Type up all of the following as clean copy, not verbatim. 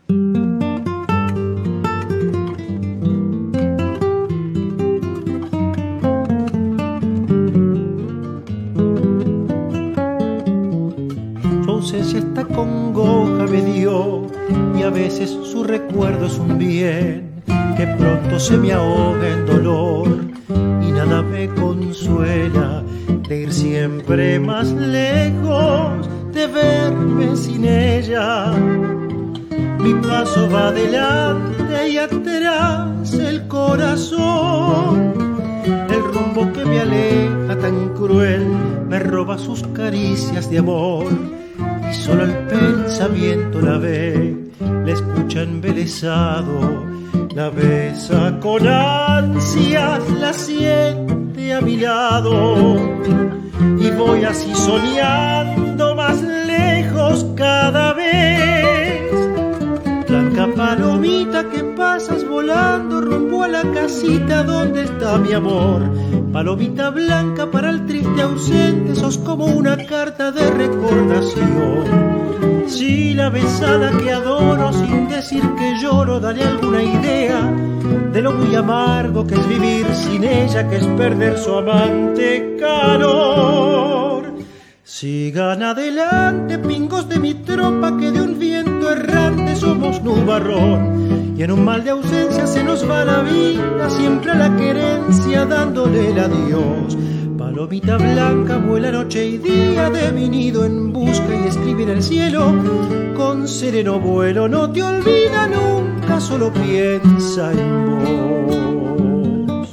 Su ausencia esta congoja me dio, y a veces su recuerdo es un bien que pronto se me ahoga en dolor, y nada me consuela de ir siempre más lejos, de verme sin ella. Mi paso va adelante y atrás el corazón, el rumbo que me aleja tan cruel me roba sus caricias de amor, y solo el pensamiento la ve, la escucha embelesado, la besa con ansias, la siente a mi lado, y voy así soñando más lejos cada vez. Blanca palomita que pasas volando rumbo a la casita donde está mi amor. Palomita blanca para el triste ausente, sos como una carta de recordación. Si la besada que adoro sin decir que lloro, dale alguna idea de lo muy amargo que es vivir sin ella, que es perder su amante calor. Sigan adelante, pingos de mi tropa, que de un viento errante somos nubarrón, y en un mal de ausencia se nos va la vida, siempre a la querencia dándole el adiós. Palomita blanca vuela noche y día de mi nido en busca y escribe en el cielo con sereno vuelo. No te olvida nunca, solo piensa en vos.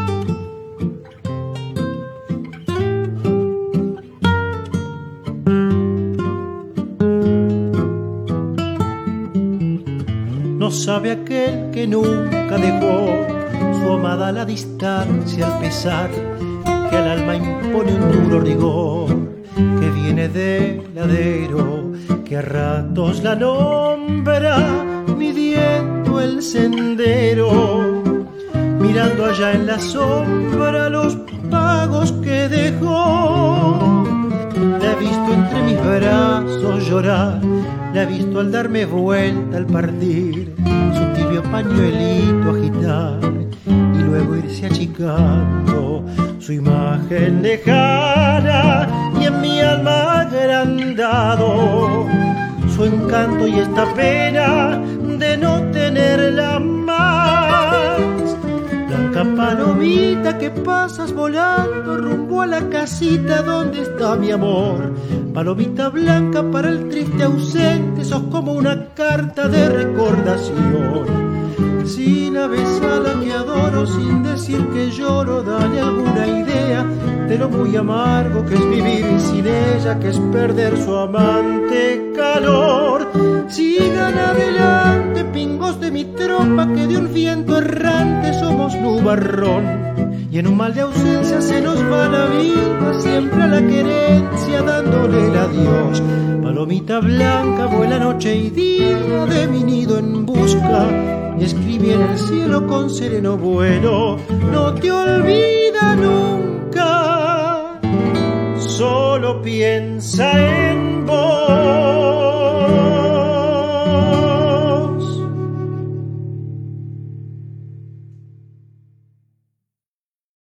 No sabe aquel que nunca dejó su amada a la distancia al pesar, que al alma impone un duro rigor, que viene del ladero, que a ratos la nombra midiendo el sendero, mirando allá en la sombra los pagos que dejó. La he visto entre mis brazos llorar, la he visto al darme vuelta al partir, su tibio pañuelito agitar y luego irse achicando, su imagen lejana y en mi alma agrandado, su encanto y esta pena de no tenerla más. Blanca palomita que pasas volando rumbo a la casita donde está mi amor. Palomita blanca para el triste ausente, sos como una carta de recordación. Si la besada que adoro sin decir que lloro, dale alguna idea de lo muy amargo que es vivir sin ella, que es perder su amante calor. Sigan adelante, pingos de mi tropa, que de un viento errante somos nubarrón, y en un mal de ausencia se nos va la vida, siempre a la querencia dándole el adiós. Palomita blanca vuela noche y día de mi nido en busca, y escribí en el cielo con sereno vuelo. No te olvida nunca, solo piensa en